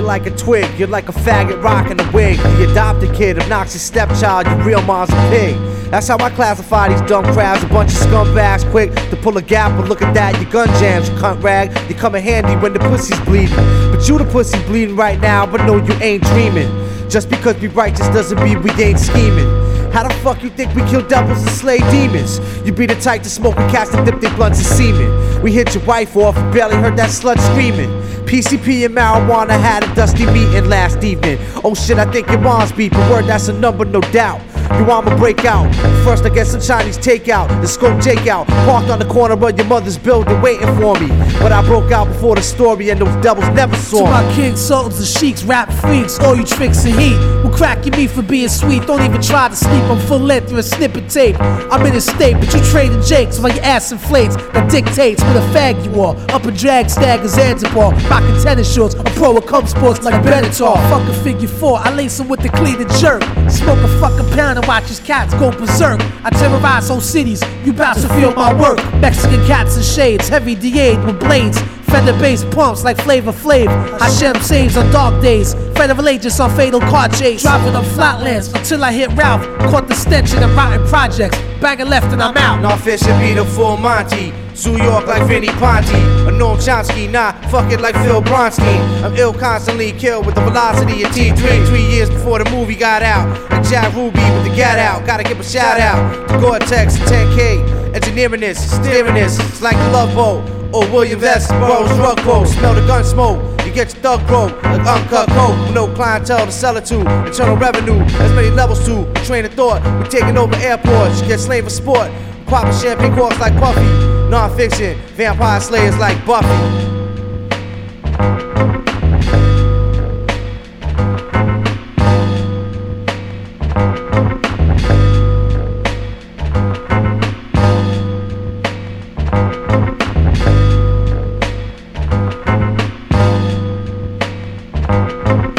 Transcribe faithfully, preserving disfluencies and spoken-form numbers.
like a twig, you're like a faggot rocking a wig. The adopted kid, obnoxious stepchild, your real mom's a pig. That's how I classify these dumb crowds, a bunch of scumbags quick to pull a gap. But look at that, your gun jams, you cunt rag. You come in handy when the pussy's bleeding. But you the pussy bleeding right now, but no, you ain't dreaming. Just because we righteous doesn't mean we ain't scheming. How the fuck you think we kill devils and slay demons? You be the type to smoke and cast and dip their blunts in semen. We hit your wife off and barely heard that slut screaming. P C P and marijuana had a dusty meeting last evening. Oh shit, I think your mom's beeping. Word, that's a number, no doubt. You want me break out? First I get some Chinese takeout, the scope Jake out. Parked on the corner of your mother's building waiting for me. But I broke out before the story and those devils never saw me. To my kings, sultans and sheiks, rap freaks, all you tricks and heat will crack your meat for being sweet. Don't even try to sleep, I'm full length through a snippet tape. I'm in a state, but you trading jakes while your ass inflates. That dictates what a fag you are. Up a drag stag or Zanzibar, rocking tennis shorts, a pro with cum sports like a Benatar. Fuck a figure four, I lace him with the clean and jerk. Smoke a fucking pound and watch his cats go berserk. I terrorize whole cities, you bout to feel my work. Mexican cats and shades, heavy D A'd with blades. Fender bass pumps like Flavor Flav. Hashem saves on dark days. Federal agents on fatal car chase. Driving on flatlands until I hit Ralph. Caught the stench in the rotten projects. Banging left and I'm out. Nah, fish and be the full Monty. Zoo York like Vinny Ponte. A Noam Chomsky, nah, fuck it like Phil Bronstein. I'm ill constantly killed with the velocity of T three. Three years before the movie got out. And Jack Ruby with the get out. Gotta give a shout out to Gore-Tex ten K. Engineering this, steering this, it's like the Love Boat. Or William Vest, Burroughs drug quote. Smell the gun smoke, you get your thug broke. Like uncut coke, with no clientele to sell it to. Internal revenue, there's many levels to. Train of thought, we're taking over airports. You get slain for sport, popping champagne corks like Puffy. Non-fiction, vampire slayers like Buffy. Thank you.